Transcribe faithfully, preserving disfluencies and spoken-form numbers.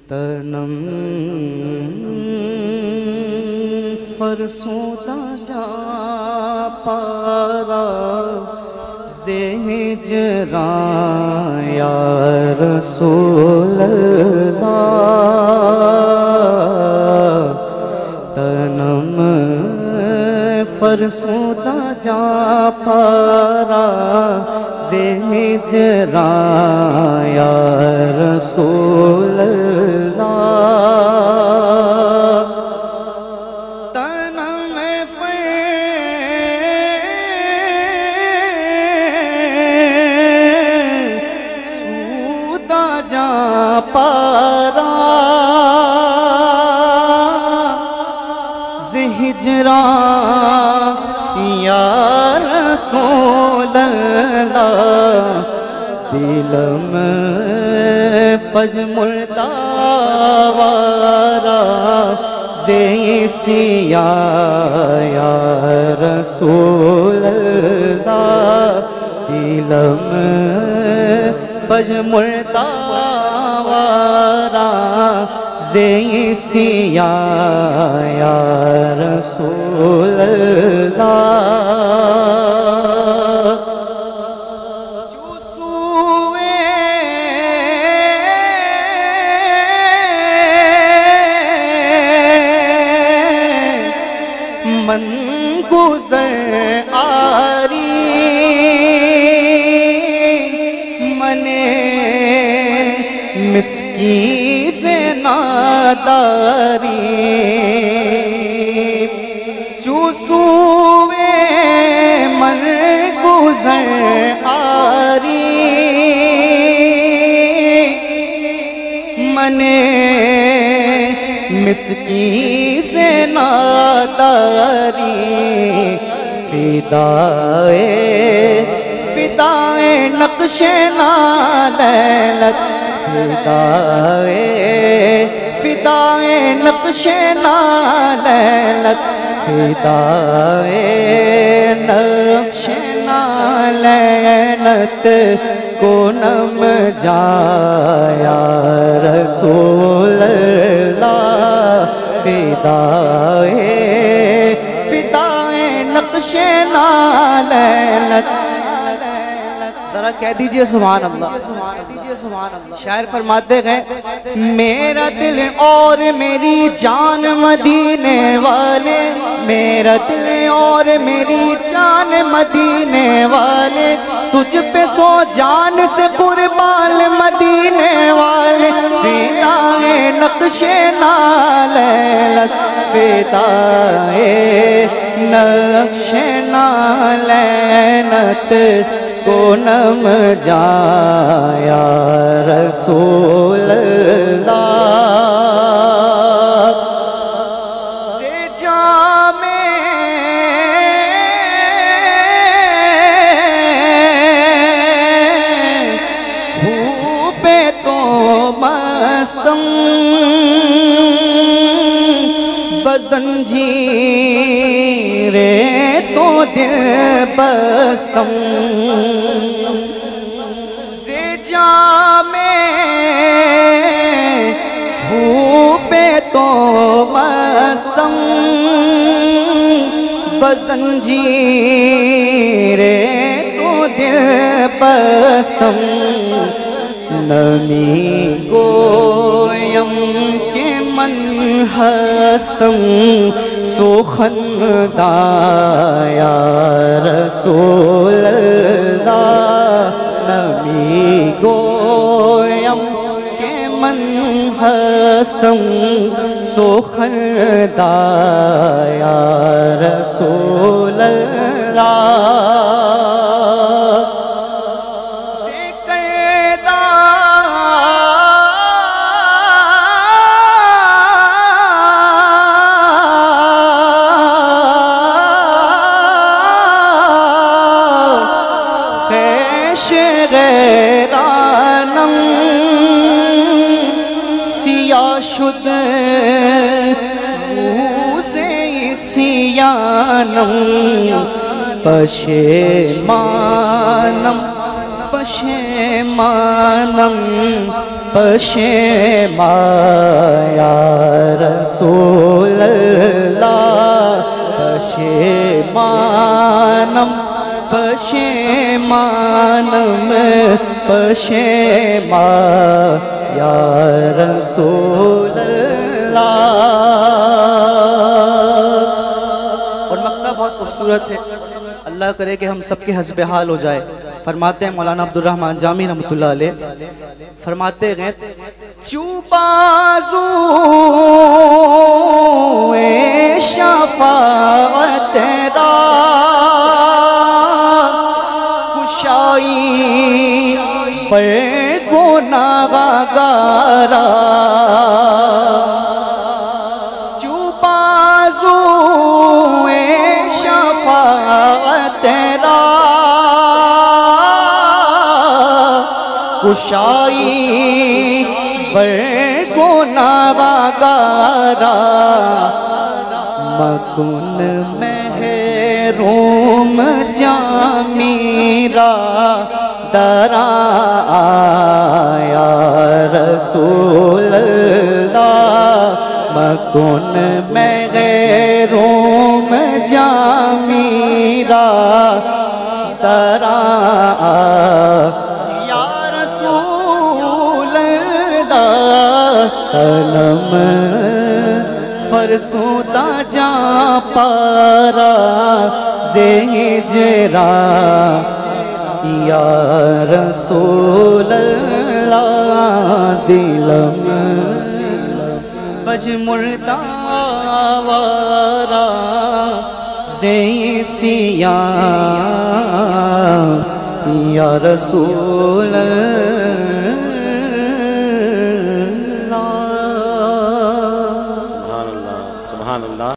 تنم فرسودہ جا پارا ہجراں یا رسول اللہ تنم فرسودہ جا پارا ہجراں یا رسول اللہ تنم فرسودہ جا پارا ہجراں یا رسول اللہ دلم پجمردہ وارا زیسیا یا رسول اللہ دلم پجمردہ وارا زیسیا یا رسول اللہ من گزر آری من مسکی سے ناداری چوسوے من گزر آری من مسکی سے ناداری فدائے فدائے نقش نالیلت فدائے فدائے نقش نالیلت فدائے نقش نالیلت کو نم جایا رسول اللہ فدائے فدائے نقش نالیلت ذرا کہہ دیجئے سبحان اللہ شاعر فرماتے ہیں میرا دل اور میری جان مدینے والے میرا دل اور میری جان مدینے والے تجھ پہ سو جان سے قربان مدینے والے فدائے نقش نالیلت فدائے نقش نالیلت کو نم جایا رسول اللہ سے جامے بھوپے تو مستم بزنجیرے تو دل بستم سے جامے بھوپے تو مستم بزنجیرے تو دل بستم نمی گویم کے من ہستم سوخندہ یا رسول اللہ نمی گویم کے من ہستم سوخندہ یا رسول اللہ غیرانم سیاہ شد روزے سیانم پشیمانم پشیمانم پشیما یا رسول اللہ پشیمانم پشیمانم پشیما یا رسول اللہ. اور مقطع بہت خوبصورت ہے، اللہ کرے کہ ہم سب کے حسب حال ہو جائے. فرماتے ہیں مولانا عبدالرحمن جامی رحمۃ اللہ علیہ، فرماتے ہیں چوبازو شفاعت را کشائی پر گناہگارا، چوبازو شفاعت را کشائی بر گناہگارا، مکن محروم جامیرا درا یا رسول اللہ، مکن محروم جامیرا درا علم فرسودہ جا پارا زہجرا یا رسول اللہ، دلم بج مردہ وارا زیسیاں یا رسول اللہ. سبحان اللہ.